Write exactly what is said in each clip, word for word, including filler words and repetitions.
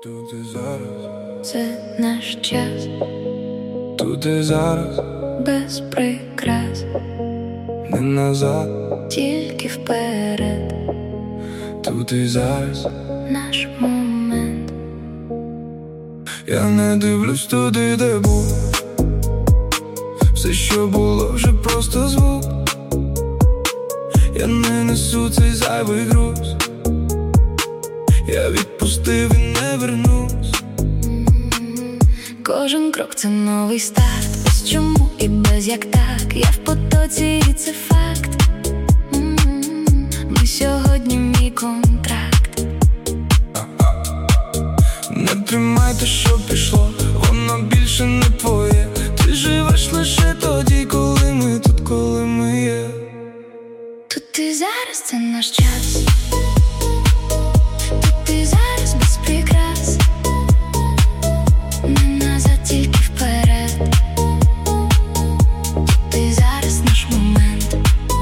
Тут і зараз, це наш час, тут і зараз, без прикрас, не назад, тільки вперед, тут і зараз. наш момент. Я не дивлюсь туди, де був. Все, що було, вже просто звук. Я не несу цей зайвий груз. Я відпустив і не вернусь. Кожен крок — це новий старт, без чому і без як так. Я в потоці, і це факт. М-м-м. Ми сьогодні мій контракт. Не тримайте, що пішло, воно більше не твоє. Ти живеш лише тоді, коли ми тут, коли ми є. Тут і зараз це наш час. Тут і зараз без прикрас, не назад, тільки вперед. Тут і зараз наш момент.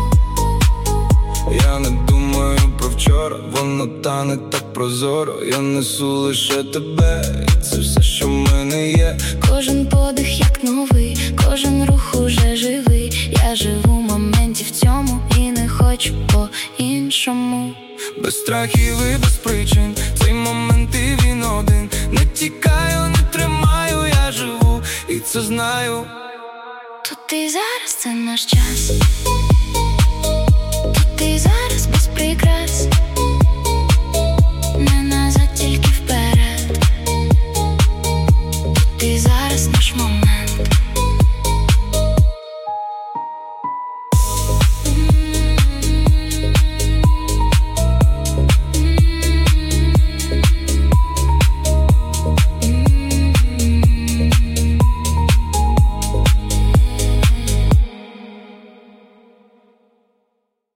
Я не думаю про вчора, воно тане так прозоро. Я несу лише тебе, і це все, що в мене є. Кожен подих як новий, кожен рух уже живий. Я живу в моменті в цьому і не хочу по-іншому. Без страхів і без причин, цей момент і він один. Не тікаю, не тримаю, я живу, і це знаю. Тут і зараз це наш час. Тут і зараз без прикрас,